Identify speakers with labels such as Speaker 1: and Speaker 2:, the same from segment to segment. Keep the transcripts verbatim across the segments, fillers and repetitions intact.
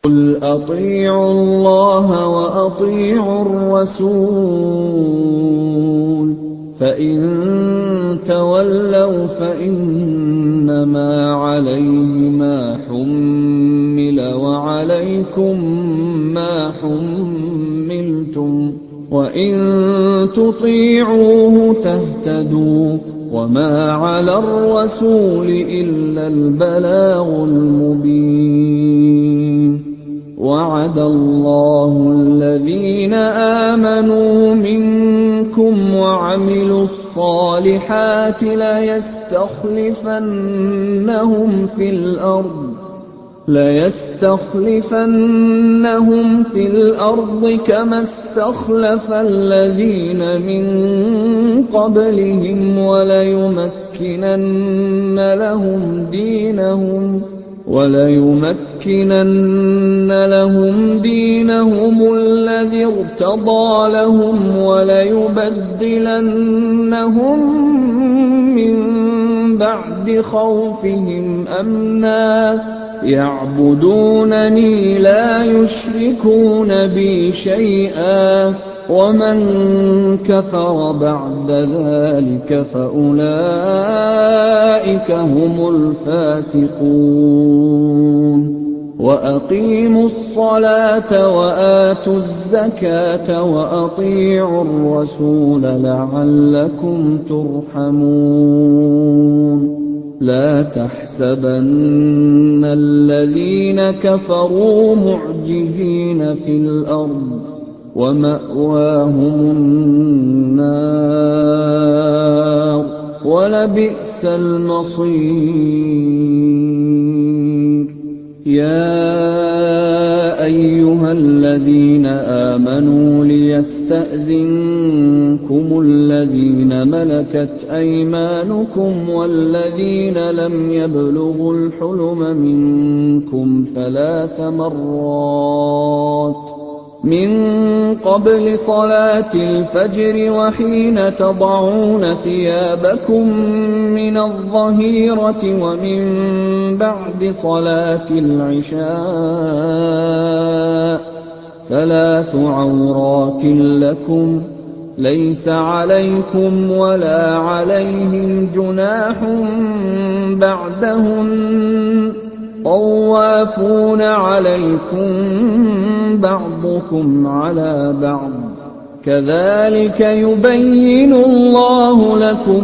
Speaker 1: قُلْ أَطِيعُوا اللَّهَ وَأَطِيعُوا الرَّسُولَ فَإِن تَوَلَّوْا فَإِنَّمَا عَلَيْهِ مَا حُمِّلَ وَعَلَيْكُم مَّا حُمِّلْتُمْ ۖ وَإِن تُطِيعُوهُ تَهْتَدُوا ۚ وَمَا عَلَى الرَّسُولِ إِلَّا الْبَلَاغُ الْمُبِينُ. وَعَدَ اللَّهُ الَّذِينَ آمَنُوا مِنكُمْ وَعَمِلُوا الصَّالِحَاتِ لَيَسْتَخْلِفَنَّهُمْ فِي الْأَرْضِ لَيَسْتَخْلِفَنَّهُمْ فِي الْأَرْضِ كَمَا اسْتَخْلَفَ الَّذِينَ مِن قَبْلِهِمْ وَلَيُمَكِّنَنَّ لَهُمْ دِينَهُمْ وَلَيُمَكِّنَنَّ لَهُمْ دِينَهُمُ الَّذِي ارْتَضَىٰ لَهُمْ وَلَيُبَدِّلَنَّهُم مِّن بَعْدِ خَوْفِهِمْ أَمْنًا يَعْبُدُونَنِي لَا يُشْرِكُونَ بِي شَيْئًا ۚ وَمَن كَفَرَ بَعْدَ ذَٰلِكَ فَأُولَٰئِكَ هُمُ الْفَاسِقُونَ. وَأَقِيمُوا الصَّلَاةَ وَآتُوا الزَّكَاةَ وَأَطِيعُوا الرَّسُولَ لَعَلَّكُمْ تُرْحَمُونَ. لَا تَحْسَبَنَّ الَّذِينَ كَفَرُوا مُعْجِزِينَ فِي الْأَرْضِ ۚ وَمَأْوَاهُمُ النَّارُ ۖ وَلَبِئْسَ الْمَصِيرُ. يَا أَيُّهَا الَّذِينَ آمَنُوا لِيَسْتَأْذِنكُمُ الَّذِينَ مَلَكَتْ أَيْمَانُكُمْ وَالَّذِينَ لَمْ يَبْلُغُوا الْحُلُمَ مِنكُمْ ثَلَاثَ مَرَّاتٍ مِّن قَبْلِ صَلَاةِ الْفَجْرِ وَحِينَ تَضَعُونَ ثِيَابَكُم مِّنَ الظَّهِيرَةِ وَمِن بَعْدِ صَلَاةِ الْعِشَاءِ ۚ ثَلَاثُ عَوْرَاتٍ لَّكُمْ ۚ لَيْسَ عَلَيْكُمْ وَلَا عَلَيْهِمْ جُنَاحٌ بَعْدَهُنَّ ۚ طَوَّافُونَ عَلَيْكُم بَعْضُكُمْ عَلَىٰ بَعْضٍ ۚ كَذَٰلِكَ يُبَيِّنُ اللَّهُ لَكُمُ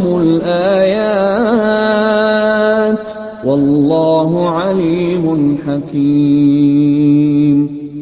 Speaker 1: الْآيَاتِ ۗ وَاللَّهُ عَلِيمٌ حَكِيمٌ.